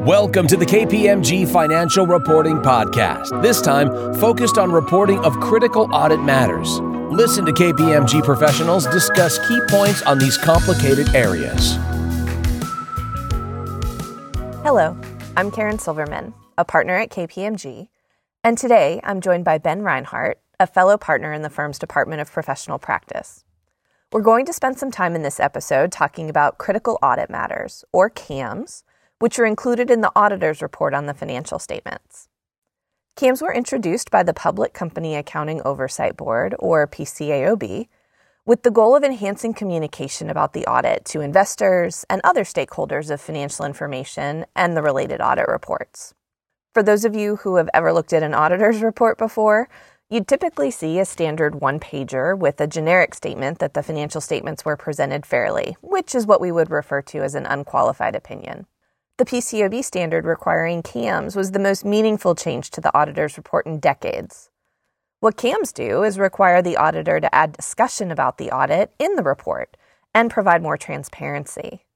Welcome to the KPMG Financial Reporting Podcast, this time focused on reporting of critical audit matters. Listen to KPMG professionals discuss key points on these complicated areas. Hello, I'm Karen Silverman, a partner at KPMG, and today I'm joined by Ben Reinhart, a fellow partner in the firm's Department of Professional Practice. We're going to spend some time in this episode talking about critical audit matters, or CAMs, which are included in the auditor's report on the financial statements. CAMs were introduced by the Public Company Accounting Oversight Board, or PCAOB, with the goal of enhancing communication about the audit to investors and other stakeholders of financial information and the related audit reports. For those of you who have ever looked at an auditor's report before, you'd typically see a standard one-pager with a generic statement that the financial statements were presented fairly, which is what we would refer to as an unqualified opinion. The PCAOB standard requiring CAMs was the most meaningful change to the auditor's report in decades. What CAMs do is require the auditor to add discussion about the audit in the report and provide more transparency.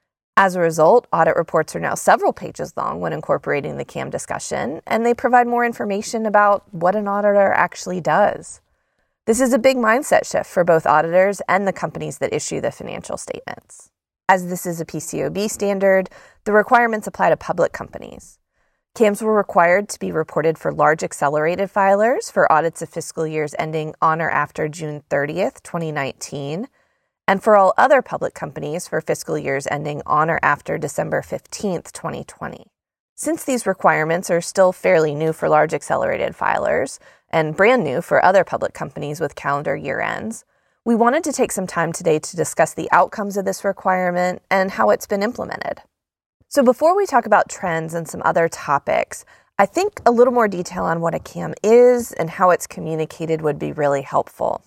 As a result, audit reports are now several pages long when incorporating the CAM discussion, and they provide more information about what an auditor actually does. This is a big mindset shift for both auditors and the companies that issue the financial statements. As this is a PCAOB standard, the requirements apply to public companies. CAMs were required to be reported for large accelerated filers for audits of fiscal years ending on or after June 30th, 2019, and for all other public companies for fiscal years ending on or after December 15th, 2020. Since these requirements are still fairly new for large accelerated filers and brand new for other public companies with calendar year ends, we wanted to take some time today to discuss the outcomes of this requirement and how it's been implemented. So before we talk about trends and some other topics, I think a little more detail on what a CAM is and how it's communicated would be really helpful.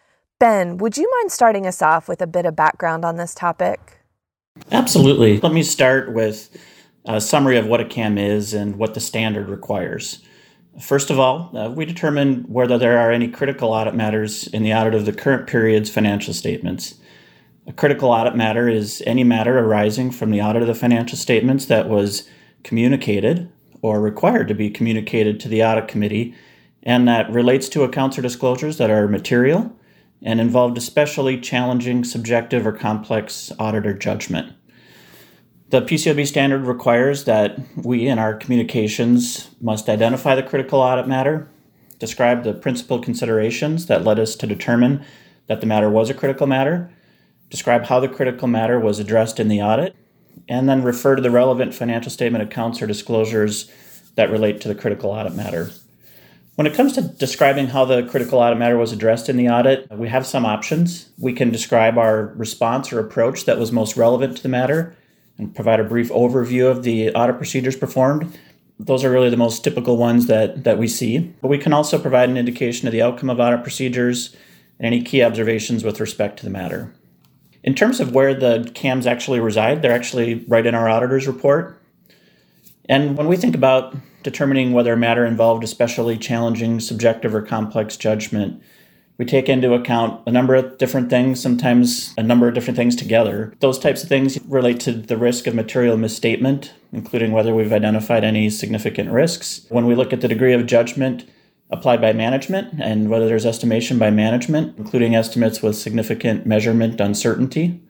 Ben, would you mind starting us off with a bit of background on this topic? Absolutely. Let me start with a summary of what a CAM is and what the standard requires. First of all, we determine whether there are any critical audit matters in the audit of the current period's financial statements. A critical audit matter is any matter arising from the audit of the financial statements that was communicated or required to be communicated to the audit committee and that relates to accounts or disclosures that are material and involved especially challenging, subjective, or complex auditor judgment. The PCAOB standard requires that we, in our communications, must identify the critical audit matter, describe the principal considerations that led us to determine that the matter was a critical matter, describe how the critical matter was addressed in the audit, and then refer to the relevant financial statement accounts or disclosures that relate to the critical audit matter. When it comes to describing how the critical audit matter was addressed in the audit, we have some options. We can describe our response or approach that was most relevant to the matter and provide a brief overview of the audit procedures performed. Those are really the most typical ones that we see. But we can also provide an indication of the outcome of audit procedures and any key observations with respect to the matter. In terms of where the CAMs actually reside, they're actually right in our auditor's report. And when we think about determining whether a matter involved especially challenging, subjective, or complex judgment, we take into account a number of different things, sometimes a number of different things together. Those types of things relate to the risk of material misstatement, including whether we've identified any significant risks. When we look at the degree of judgment applied by management and whether there's estimation by management, including estimates with significant measurement uncertainty.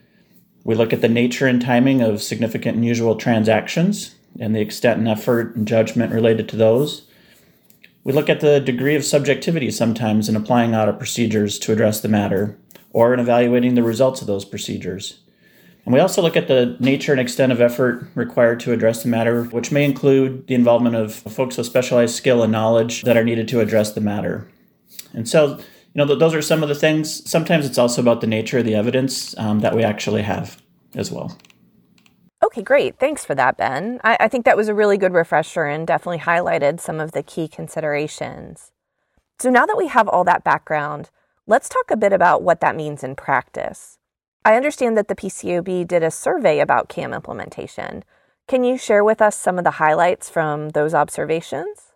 We look at the nature and timing of significant and unusual transactions and the extent and effort and judgment related to those. We look at the degree of subjectivity sometimes in applying audit procedures to address the matter or in evaluating the results of those procedures. And we also look at the nature and extent of effort required to address the matter, which may include the involvement of folks with specialized skill and knowledge that are needed to address the matter. And so, those are some of the things. Sometimes it's also about the nature of the evidence that we actually have as well. Okay, great. Thanks for that, Ben. I think that was a really good refresher and definitely highlighted some of the key considerations. So now that we have all that background, let's talk a bit about what that means in practice. I understand that the PCAOB did a survey about CAM implementation. Can you share with us some of the highlights from those observations?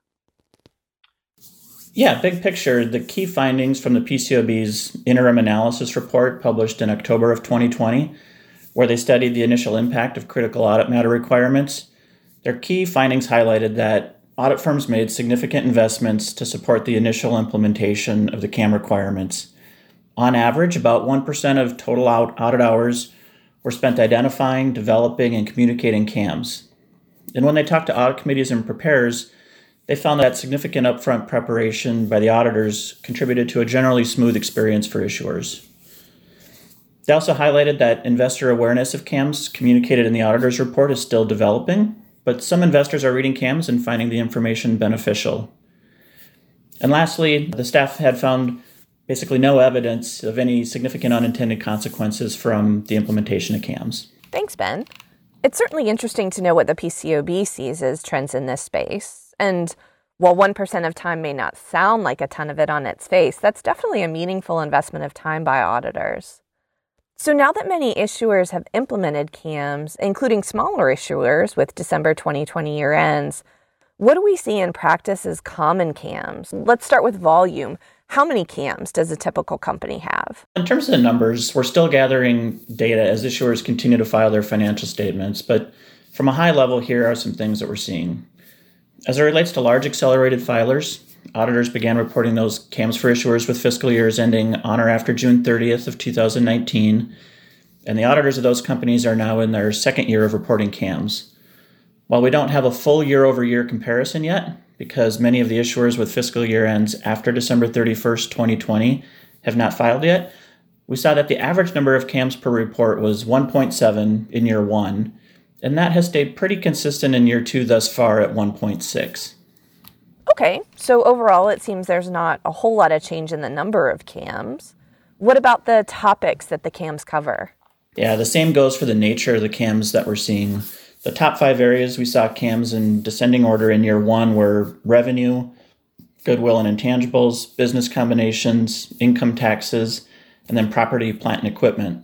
Yeah, big picture, the key findings from the PCAOB's interim analysis report published in October of 2020, where they studied the initial impact of critical audit matter requirements, Their key findings highlighted that audit firms made significant investments to support the initial implementation of the CAM requirements. On average, about 1% of total audit hours were spent identifying, developing, and communicating CAMs. And when they talked to audit committees and preparers, they found that significant upfront preparation by the auditors contributed to a generally smooth experience for issuers. They also highlighted that investor awareness of CAMs communicated in the auditor's report is still developing, but some investors are reading CAMs and finding the information beneficial. And lastly, the staff had found basically no evidence of any significant unintended consequences from the implementation of CAMs. Thanks, Ben. It's certainly interesting to know what the PCAOB sees as trends in this space. And while 1% of time may not sound like a ton of it on its face, that's definitely a meaningful investment of time by auditors. So now that many issuers have implemented CAMs, including smaller issuers with December 2020 year ends, what do we see in practice as common CAMs? Let's start with volume. How many CAMs does a typical company have? In terms of the numbers, we're still gathering data as issuers continue to file their financial statements, but from a high level, here are some things that we're seeing. As it relates to large accelerated filers, auditors began reporting those CAMs for issuers with fiscal years ending on or after June 30th of 2019, and the auditors of those companies are now in their second year of reporting CAMs. While we don't have a full year-over-year comparison yet, because many of the issuers with fiscal year ends after December 31st, 2020 have not filed yet, we saw that the average number of CAMs per report was 1.7 in year one, and that has stayed pretty consistent in year two thus far at 1.6. Okay, so overall it seems there's not a whole lot of change in the number of CAMs. What about the topics that the CAMs cover? Yeah, the same goes for the nature of the CAMs that we're seeing. The top 5 areas we saw CAMs in descending order in year one were revenue, goodwill and intangibles, business combinations, income taxes, and then property, plant, and equipment.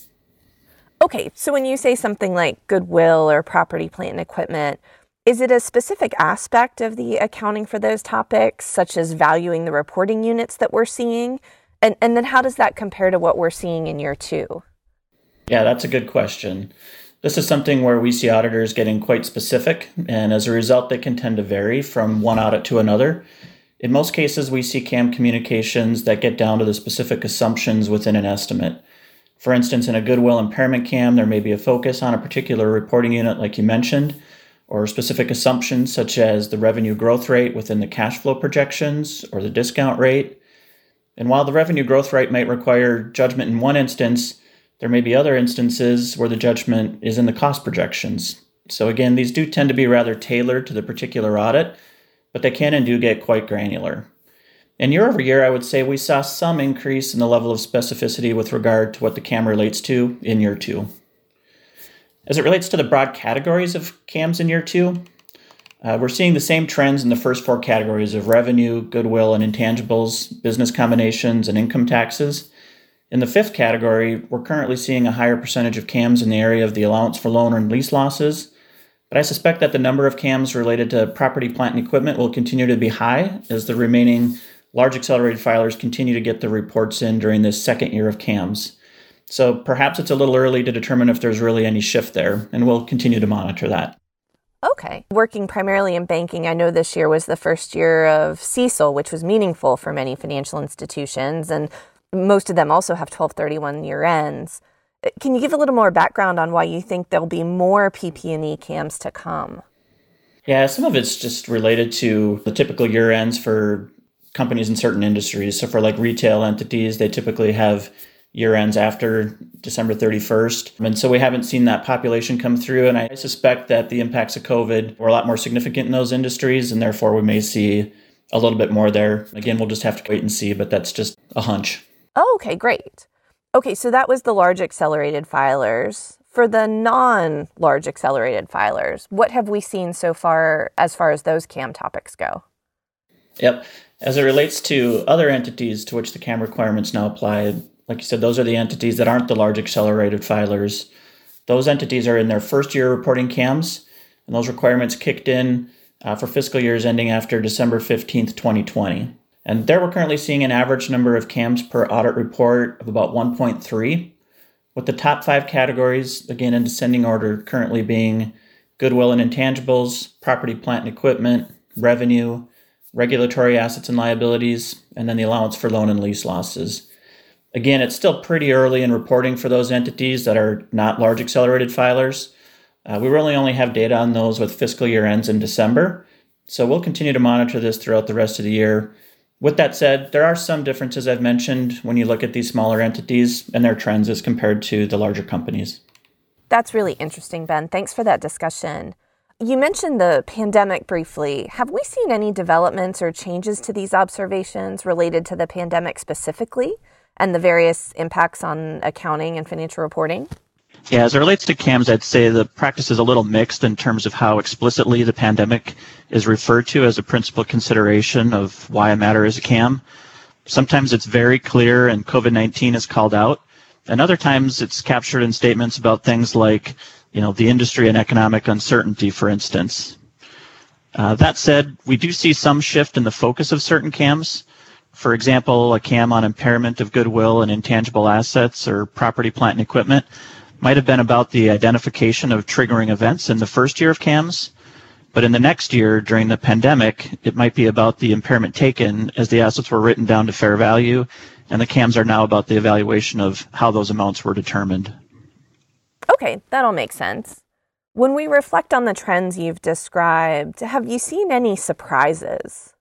Okay, so when you say something like goodwill or property, plant, and equipment, is it a specific aspect of the accounting for those topics, such as valuing the reporting units that we're seeing? And then how does that compare to what we're seeing in year two? Yeah, that's a good question. This is something where we see auditors getting quite specific, and as a result, they can tend to vary from one audit to another. In most cases, we see CAM communications that get down to the specific assumptions within an estimate. For instance, in a goodwill impairment CAM, there may be a focus on a particular reporting unit like you mentioned, or specific assumptions such as the revenue growth rate within the cash flow projections or the discount rate. And while the revenue growth rate might require judgment in one instance, there may be other instances where the judgment is in the cost projections. So again, these do tend to be rather tailored to the particular audit, but they can and do get quite granular. And year over year, I would say we saw some increase in the level of specificity with regard to what the CAM relates to in year two. As it relates to the broad categories of CAMs in year two, we're seeing the same trends in the first 4 categories of revenue, goodwill and intangibles, business combinations, and income taxes. In the 5th category, we're currently seeing a higher percentage of CAMs in the area of the allowance for loan and lease losses, but I suspect that the number of CAMs related to property, plant, and equipment will continue to be high as the remaining large accelerated filers continue to get the reports in during this second year of CAMs. So perhaps it's a little early to determine if there's really any shift there, and we'll continue to monitor that. Okay. Working primarily in banking, I know this year was the first year of CECL, which was meaningful for many financial institutions, and most of them also have 12/31 year ends. Can you give a little more background on why you think there'll be more PP&E CAMs to come? Yeah, some of it's just related to the typical year ends for companies in certain industries. So for like retail entities, they typically have year ends after December 31st. And so we haven't seen that population come through. And I suspect that the impacts of COVID were a lot more significant in those industries, and therefore we may see a little bit more there. Again, we'll just have to wait and see, but that's just a hunch. Oh, okay, great. Okay, so that was the large accelerated filers. For the non-large accelerated filers, what have we seen so far as those CAM topics go? Yep. As it relates to other entities to which the CAM requirements now apply, like you said, those are the entities that aren't the large accelerated filers. Those entities are in their first year reporting CAMs, and those requirements kicked in for fiscal years ending after December 15th, 2020. And there we're currently seeing an average number of CAMs per audit report of about 1.3, with the top 5 categories, again in descending order, currently being goodwill and intangibles, property, plant, and equipment, revenue, regulatory assets and liabilities, and then the allowance for loan and lease losses. Again, it's still pretty early in reporting for those entities that are not large accelerated filers. We really only have data on those with fiscal year ends in December, so we'll continue to monitor this throughout the rest of the year. With that said, there are some differences I've mentioned when you look at these smaller entities and their trends as compared to the larger companies. That's really interesting, Ben. Thanks for that discussion. You mentioned the pandemic briefly. Have we seen any developments or changes to these observations related to the pandemic specifically and the various impacts on accounting and financial reporting? Yeah, as it relates to CAMs, I'd say the practice is a little mixed in terms of how explicitly the pandemic is referred to as a principal consideration of why a matter is a CAM. Sometimes it's very clear and COVID-19 is called out, and other times it's captured in statements about things like, the industry and economic uncertainty, for instance. That said, we do see some shift in the focus of certain CAMs. For example, a CAM on impairment of goodwill and intangible assets or property, plant, and equipment might have been about the identification of triggering events in the first year of CAMs, but in the next year, during the pandemic, it might be about the impairment taken as the assets were written down to fair value, and the CAMs are now about the evaluation of how those amounts were determined. Okay, that all makes sense. When we reflect on the trends you've described, have you seen any surprises?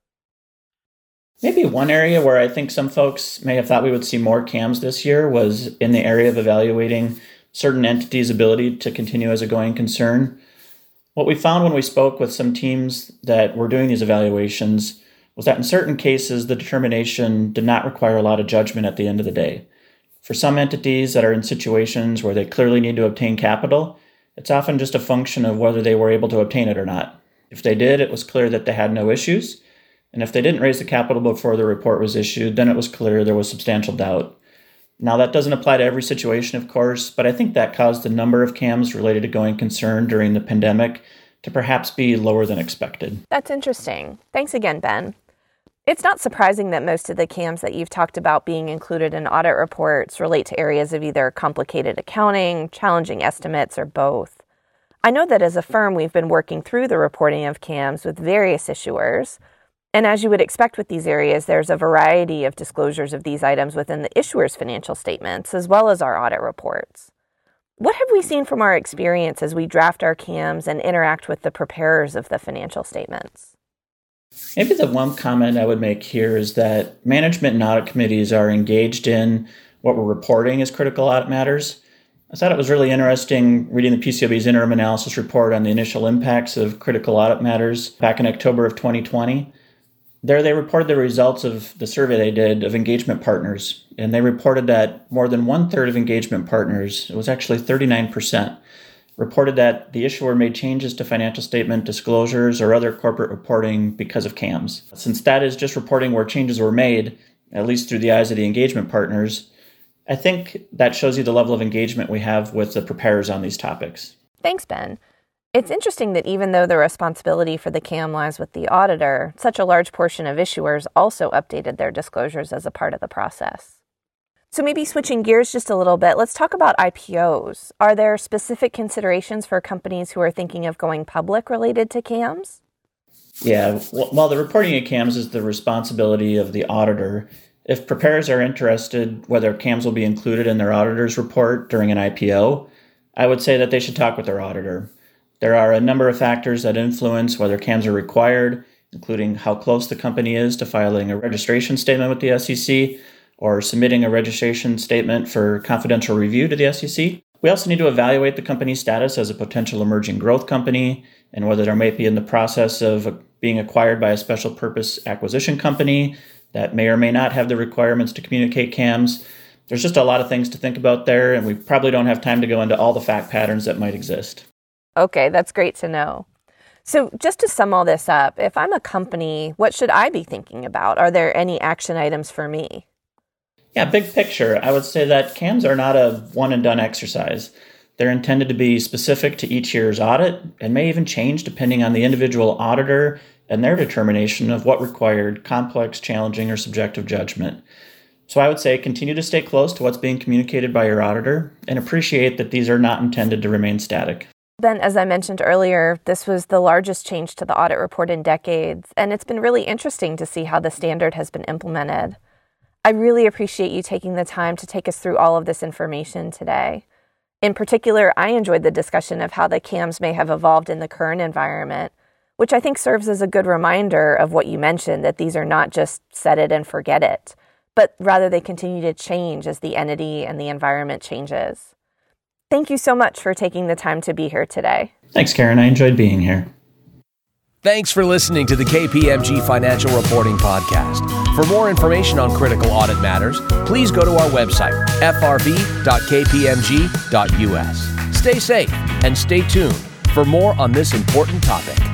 Maybe one area where I think some folks may have thought we would see more CAMs this year was in the area of evaluating certain entities' ability to continue as a going concern. What we found when we spoke with some teams that were doing these evaluations was that in certain cases, the determination did not require a lot of judgment at the end of the day. For some entities that are in situations where they clearly need to obtain capital, it's often just a function of whether they were able to obtain it or not. If they did, it was clear that they had no issues. And if they didn't raise the capital before the report was issued, then it was clear there was substantial doubt. Now, that doesn't apply to every situation, of course, but I think that caused the number of CAMs related to going concern during the pandemic to perhaps be lower than expected. That's interesting. Thanks again, Ben. It's not surprising that most of the CAMs that you've talked about being included in audit reports relate to areas of either complicated accounting, challenging estimates, or both. I know that as a firm, we've been working through the reporting of CAMs with various issuers. And as you would expect with these areas, there's a variety of disclosures of these items within the issuer's financial statements, as well as our audit reports. What have we seen from our experience as we draft our CAMs and interact with the preparers of the financial statements? Maybe the one comment I would make here is that management and audit committees are engaged in what we're reporting as critical audit matters. I thought it was really interesting reading the PCAOB's interim analysis report on the initial impacts of critical audit matters back in October of 2020. There they reported the results of the survey they did of engagement partners, and they reported that more than 1/3 of engagement partners, it was actually 39%, reported that the issuer made changes to financial statement disclosures or other corporate reporting because of CAMs. Since that is just reporting where changes were made, at least through the eyes of the engagement partners, I think that shows you the level of engagement we have with the preparers on these topics. Thanks, Ben. It's interesting that even though the responsibility for the CAM lies with the auditor, such a large portion of issuers also updated their disclosures as a part of the process. So maybe switching gears just a little bit, let's talk about IPOs. Are there specific considerations for companies who are thinking of going public related to CAMs? Yeah, while the reporting of CAMs is the responsibility of the auditor, if preparers are interested whether CAMs will be included in their auditor's report during an IPO, I would say that they should talk with their auditor. There are a number of factors that influence whether CAMs are required, including how close the company is to filing a registration statement with the SEC or submitting a registration statement for confidential review to the SEC. We also need to evaluate the company's status as a potential emerging growth company and whether they might be in the process of being acquired by a special purpose acquisition company that may or may not have the requirements to communicate CAMs. There's just a lot of things to think about there, and we probably don't have time to go into all the fact patterns that might exist. Okay, that's great to know. So just to sum all this up, if I'm a company, what should I be thinking about? Are there any action items for me? Yeah, big picture, I would say that CAMs are not a one-and-done exercise. They're intended to be specific to each year's audit and may even change depending on the individual auditor and their determination of what required complex, challenging, or subjective judgment. So I would say continue to stay close to what's being communicated by your auditor and appreciate that these are not intended to remain static. Ben, as I mentioned earlier, this was the largest change to the audit report in decades, and it's been really interesting to see how the standard has been implemented. I really appreciate you taking the time to take us through all of this information today. In particular, I enjoyed the discussion of how the CAMs may have evolved in the current environment, which I think serves as a good reminder of what you mentioned, that these are not just set it and forget it, but rather they continue to change as the entity and the environment changes. Thank you so much for taking the time to be here today. Thanks, Karen. I enjoyed being here. Thanks for listening to the KPMG Financial Reporting Podcast. For more information on critical audit matters, please go to our website, frv.kpmg.us. Stay safe and stay tuned for more on this important topic.